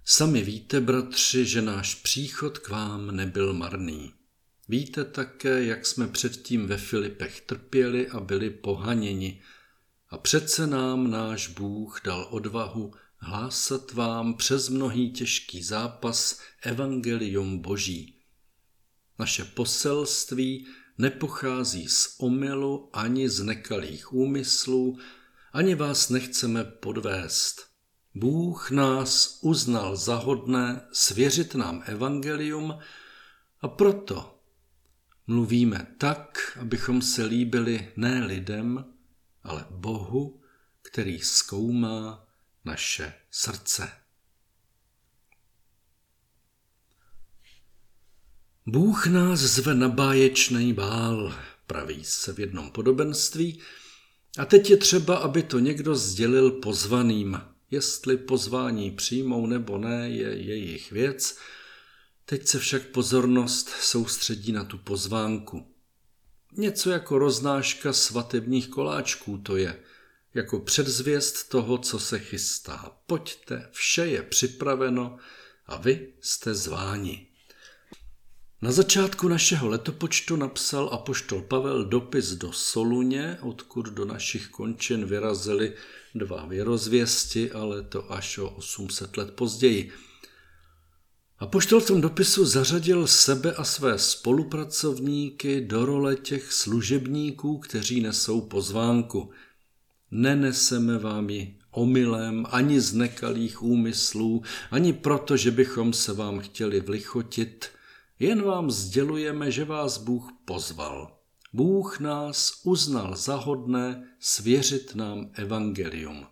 Sami víte, bratři, že náš příchod k vám nebyl marný. Víte také, jak jsme předtím ve Filipech trpěli a byli pohaněni. A přece nám náš Bůh dal odvahu hlásat vám přes mnohý těžký zápas evangelium Boží. Naše poselství nepochází z omylu ani z nekalých úmyslů, ani vás nechceme podvést. Bůh nás uznal za hodné svěřit nám evangelium a proto mluvíme tak, abychom se líbili ne lidem, ale Bohu, který zkoumá naše srdce. Bůh nás zve na báječnej bál, praví se v jednom podobenství, a teď je třeba, aby to někdo sdělil pozvaným. Jestli pozvání přijmou nebo ne, je jejich věc. Teď se však pozornost soustředí na tu pozvánku. Něco jako roznáška svatebních koláčků to je, jako předzvěst toho, co se chystá. Pojďte, vše je připraveno a vy jste zváni. Na začátku našeho letopočtu napsal apoštol Pavel dopis do Soluně, odkud do našich končin vyrazily 2 věrozvěsti, ale to až o 800 let později. Apoštol v tom dopisu zařadil sebe a své spolupracovníky do role těch služebníků, kteří nesou pozvánku. Neneseme vám ji omylem, ani z nekalých úmyslů, ani proto, že bychom se vám chtěli vlichotit, jen vám sdělujeme, že vás Bůh pozval. Bůh nás uznal za hodné svěřit nám evangelium.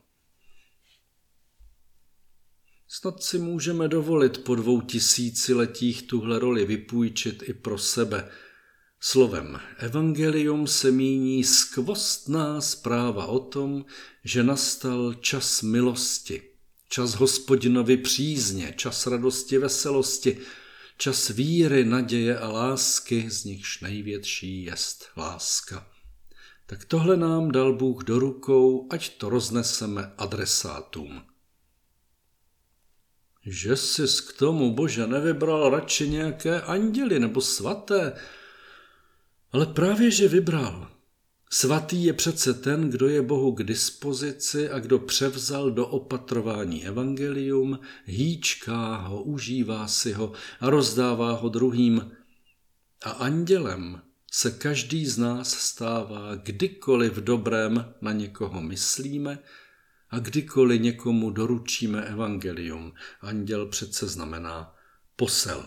Snad si můžeme dovolit po 2000 letích tuhle roli vypůjčit i pro sebe. Slovem evangelium se míní skvostná zpráva o tom, že nastal čas milosti, čas Hospodinovy přízně, čas radosti, veselosti, čas víry, naděje a lásky, z nichž největší jest láska. Tak tohle nám dal Bůh do rukou, ať to rozneseme adresátům. Že jsi k tomu, Bože, nevybral radši nějaké anděly nebo svaté, ale právě, že vybral. Svatý je přece ten, kdo je Bohu k dispozici a kdo převzal do opatrování evangelium, hýčká ho, užívá si ho a rozdává ho druhým. A andělem se každý z nás stává, kdykoliv v dobrém na někoho myslíme a kdykoliv někomu doručíme evangelium. Anděl přece znamená posel.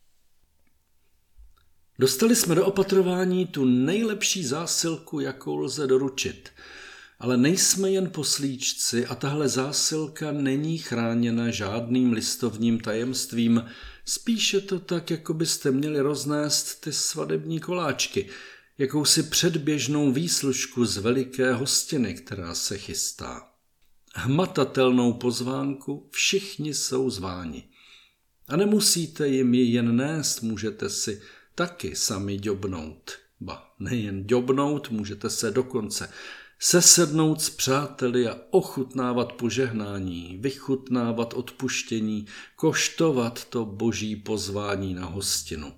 Dostali jsme do opatrování tu nejlepší zásilku, jakou lze doručit. Ale nejsme jen poslíčci a tahle zásilka není chráněna žádným listovním tajemstvím. Spíše to tak, jako byste měli roznést ty svadební koláčky, jakousi předběžnou výslužku z veliké hostiny, která se chystá. Hmatatelnou pozvánku, všichni jsou zváni. A nemusíte jim ji jen nést, můžete si taky sami ďobnout. Ba nejen ďobnout, můžete se dokonce sesednout s přáteli a ochutnávat požehnání, vychutnávat odpuštění, koštovat to boží pozvání na hostinu.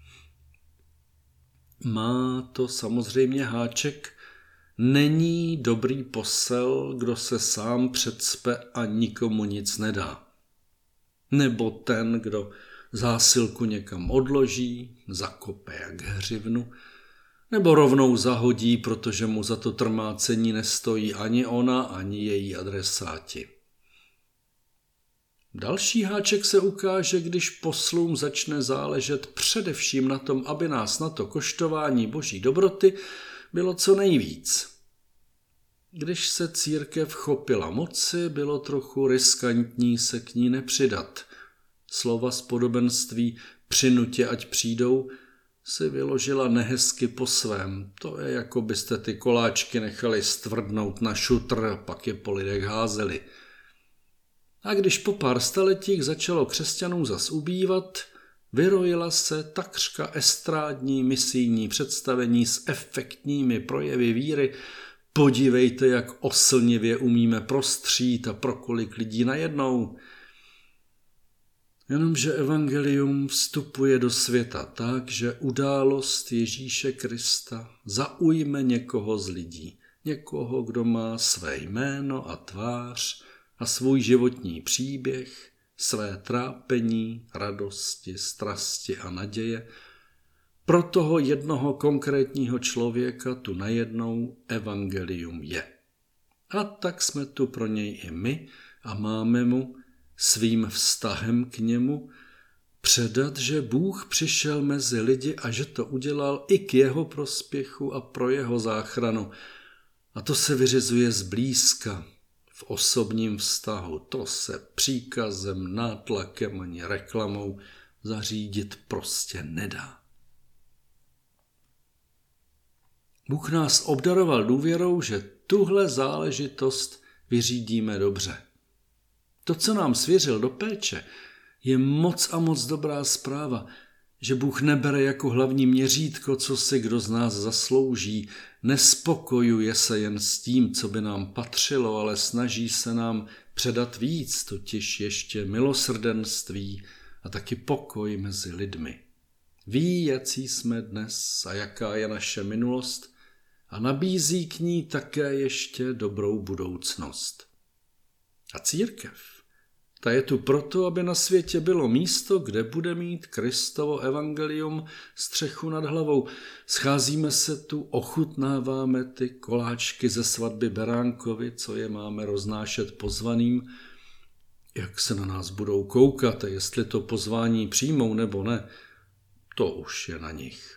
Má to samozřejmě háček, není dobrý posel, kdo se sám předspe a nikomu nic nedá. Nebo ten, kdo zásilku někam odloží, zakope jak hřivnu, nebo rovnou zahodí, protože mu za to trmácení nestojí ani ona, ani její adresáti. Další háček se ukáže, když poslům začne záležet především na tom, aby nás na to koštování boží dobroty bylo co nejvíc. Když se církev chopila moci, bylo trochu riskantní se k ní nepřidat. Slova z podobenství přinutě, ať přijdou, si vyložila nehezky po svém. To je, jako byste ty koláčky nechali stvrdnout na šutr, pak je po lidech házeli. A když po pár staletích začalo křesťanů zas ubývat, vyrojila se takřka estrádní misijní představení s efektními projevy víry. Podívejte, jak oslnivě umíme prostřít a pro kolik lidí najednou. Jenomže evangelium vstupuje do světa tak, že událost Ježíše Krista zaujme někoho z lidí. Někoho, kdo má své jméno a tvář a svůj životní příběh, své trápení, radosti, strasti a naděje. Pro toho jednoho konkrétního člověka tu najednou evangelium je. A tak jsme tu pro něj i my a máme mu svým vztahem k němu předat, že Bůh přišel mezi lidi a že to udělal i k jeho prospěchu a pro jeho záchranu. A to se vyřizuje zblízka, v osobním vztahu. To se příkazem, nátlakem ani reklamou zařídit prostě nedá. Bůh nás obdaroval důvěrou, že tuhle záležitost vyřídíme dobře. To, co nám svěřil do péče, je moc a moc dobrá zpráva, že Bůh nebere jako hlavní měřítko, co si kdo z nás zaslouží, nespokojuje se jen s tím, co by nám patřilo, ale snaží se nám předat víc, totiž ještě milosrdenství a taky pokoj mezi lidmi. Ví, jací jsme dnes a jaká je naše minulost a nabízí k ní také ještě dobrou budoucnost. A církev, ta je tu proto, aby na světě bylo místo, kde bude mít Kristovo evangelium střechu nad hlavou. Scházíme se tu, ochutnáváme ty koláčky ze svatby Beránkovi, co je máme roznášet pozvaným. Jak se na nás budou koukat a jestli to pozvání přijmou nebo ne, to už je na nich.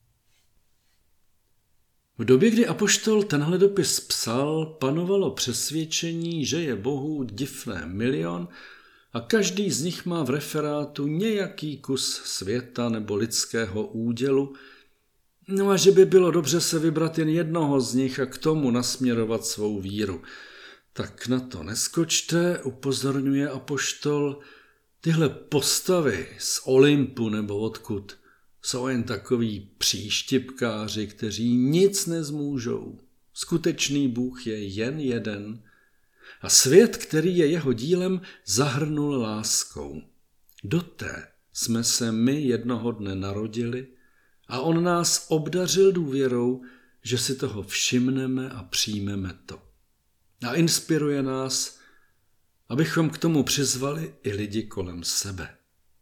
V době, kdy apoštol tenhle dopis psal, panovalo přesvědčení, že je Bohu divné milion a každý z nich má v referátu nějaký kus světa nebo lidského údělu, no a že by bylo dobře se vybrat jen jednoho z nich a k tomu nasměrovat svou víru. Tak na to neskočte, upozorňuje apoštol, tyhle postavy z Olympu nebo odkud jsou jen takoví příštipkáři, kteří nic nezmůžou. Skutečný Bůh je jen jeden a svět, který je jeho dílem, zahrnul láskou. Do té jsme se my jednoho dne narodili a on nás obdařil důvěrou, že si toho všimneme a přijmeme to. A inspiruje nás, abychom k tomu přizvali i lidi kolem sebe.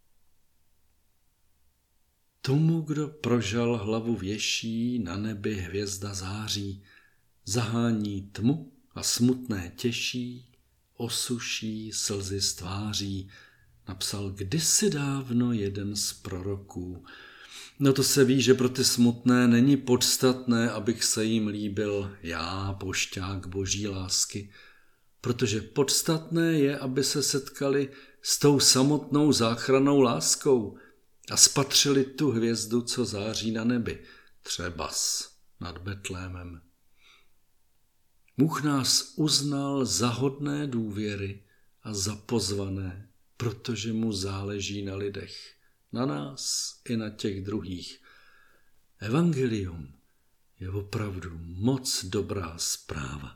Tomu, kdo prožal hlavu věší, na nebi hvězda září, zahání tmu a smutné těší, osuší slzy z tváří, napsal kdysi dávno jeden z proroků. No to se ví, že pro ty smutné není podstatné, abych se jim líbil já, pošťák boží lásky, protože podstatné je, aby se setkali s tou samotnou záchrannou láskou a spatřili tu hvězdu, co září na nebi, třebas nad Betlémem. Bůh nás uznal za hodné důvěry a za pozvané, protože mu záleží na lidech, na nás i na těch druhých. Evangelium je opravdu moc dobrá zpráva.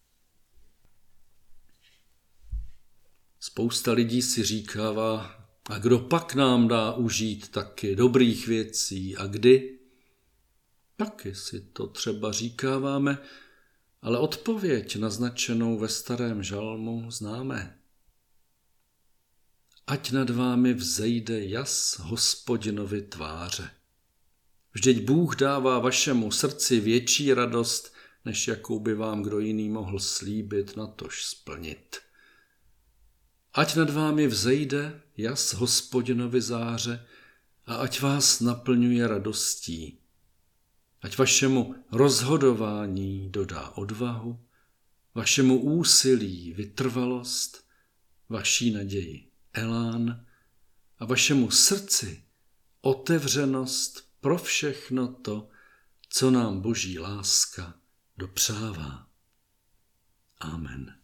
Spousta lidí si říkává, a kdo pak nám dá užít taky dobrých věcí a kdy? Taky si to třeba říkáváme, ale odpověď naznačenou ve starém žalmu známe. Ať nad vámi vzejde jas Hospodinovi tváře. Vždyť Bůh dává vašemu srdci větší radost, než jakou by vám kdo jiný mohl slíbit, natož splnit. Ať nad vámi vzejde jas Hospodinovi záře a ať vás naplňuje radostí. Ať vašemu rozhodování dodá odvahu, vašemu úsilí vytrvalost, vaší naději elán a vašemu srdci otevřenost pro všechno to, co nám boží láska dopřává. Amen.